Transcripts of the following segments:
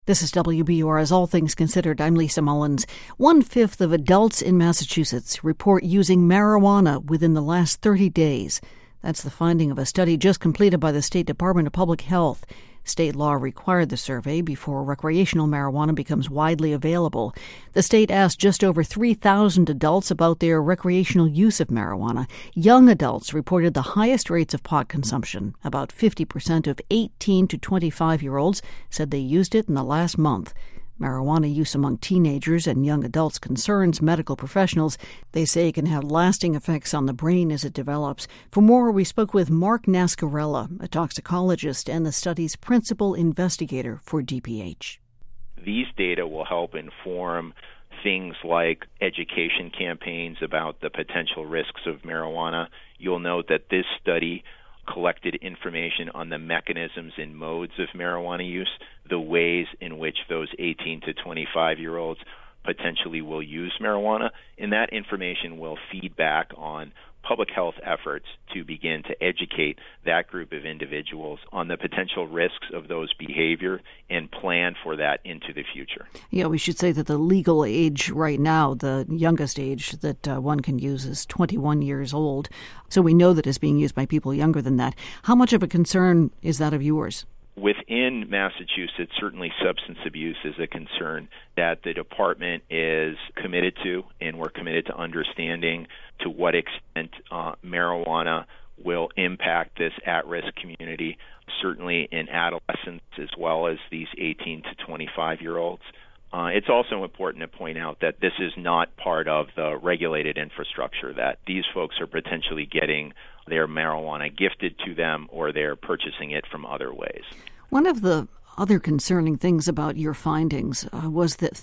This is WBUR's All Things Considered. I'm Lisa Mullins. 1/5 of adults in Massachusetts report using marijuana within the last 30 days. That's the finding of a study just completed by the State Department of Public Health. State law required the survey before recreational marijuana becomes widely available. The state asked just over 3,000 adults about their recreational use of marijuana. Young adults reported the highest rates of pot consumption. About 50% of 18 to 25-year-olds said they used it in the last month. Marijuana use among teenagers and young adults concerns medical professionals. They say it can have lasting effects on the brain as it develops. For more, we spoke with Mark Nascarella, a toxicologist and the study's principal investigator for DPH. These data will help inform things like education campaigns about the potential risks of marijuana. You'll note that this study collected information on the mechanisms and modes of marijuana use, the ways in which those 18 to 25-year-olds potentially will use marijuana, and that information will feed back on public health efforts to begin to educate that group of individuals on the potential risks of those behavior and plan for that into the future. Yeah, we should say that the legal age right now, the youngest age that one can use is 21 years old. So we know that it's being used by people younger than that. How much of a concern is that of yours? Within Massachusetts, certainly substance abuse is a concern that the department is committed to, and we're committed to understanding to what extent marijuana will impact this at-risk community, certainly in adolescents as well as these 18 to 25-year-olds. It's also important to point out that this is not part of the regulated infrastructure, that these folks are potentially getting their marijuana gifted to them or they're purchasing it from other ways. One of the other concerning things about your findings was that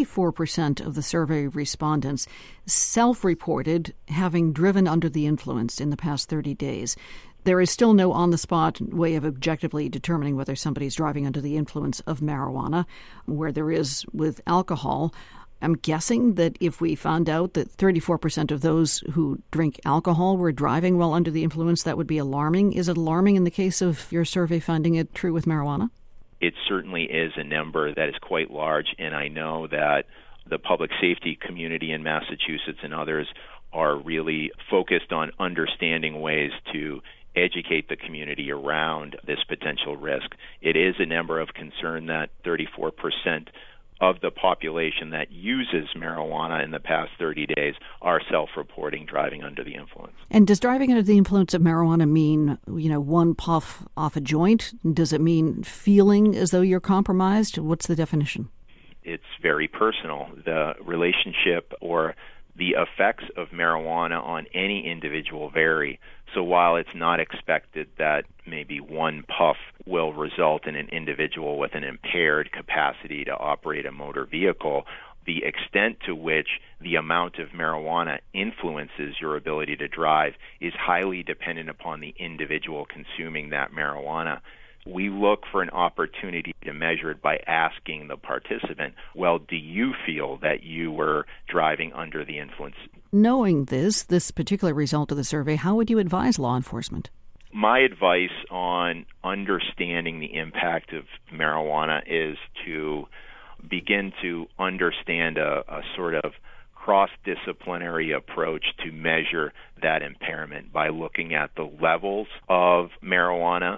34% of the survey respondents self-reported having driven under the influence in the past 30 days. There is still no on-the-spot way of objectively determining whether somebody's driving under the influence of marijuana, where there is with alcohol. I'm guessing that if we found out that 34% of those who drink alcohol were driving while under the influence, that would be alarming. Is it alarming in the case of your survey finding it true with marijuana? It certainly is a number that is quite large, and I know that the public safety community in Massachusetts and others are really focused on understanding ways to educate the community around this potential risk. It is a number of concern that 34% of the population that uses marijuana in the past 30 days are self-reporting driving under the influence. And does driving under the influence of marijuana mean, one puff off a joint? Does it mean feeling as though you're compromised? What's the definition? It's very personal. The relationship or the effects of marijuana on any individual vary. So while it's not expected that maybe one puff will result in an individual with an impaired capacity to operate a motor vehicle, the extent to which the amount of marijuana influences your ability to drive is highly dependent upon the individual consuming that marijuana. We look for an opportunity to measure it by asking the participant, well, do you feel that you were driving under the influence? Knowing this particular result of the survey, how would you advise law enforcement? My advice on understanding the impact of marijuana is to begin to understand a sort of cross-disciplinary approach to measure that impairment by looking at the levels of marijuana,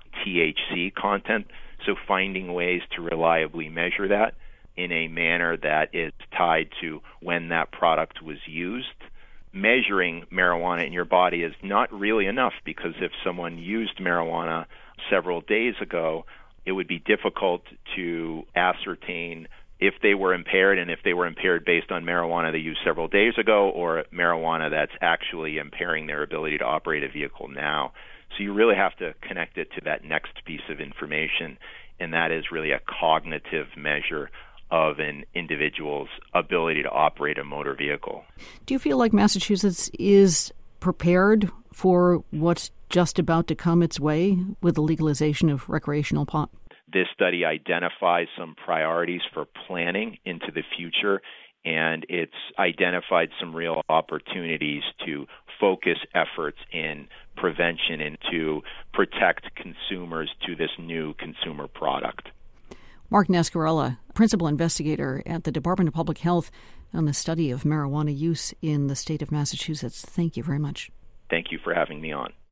THC content, so finding ways to reliably measure that in a manner that is tied to when that product was used. Measuring marijuana in your body is not really enough, because if someone used marijuana several days ago, it would be difficult to ascertain if they were impaired, and if they were impaired based on marijuana they used several days ago or marijuana that's actually impairing their ability to operate a vehicle now. So you really have to connect it to that next piece of information, and that is really a cognitive measure of an individual's ability to operate a motor vehicle. Do you feel like Massachusetts is prepared for what's just about to come its way with the legalization of recreational pot? This study identifies some priorities for planning into the future, and it's identified some real opportunities to focus efforts in prevention and to protect consumers to this new consumer product. Mark Nascarella, principal investigator at the Department of Public Health on the study of marijuana use in the state of Massachusetts. Thank you very much. Thank you for having me on.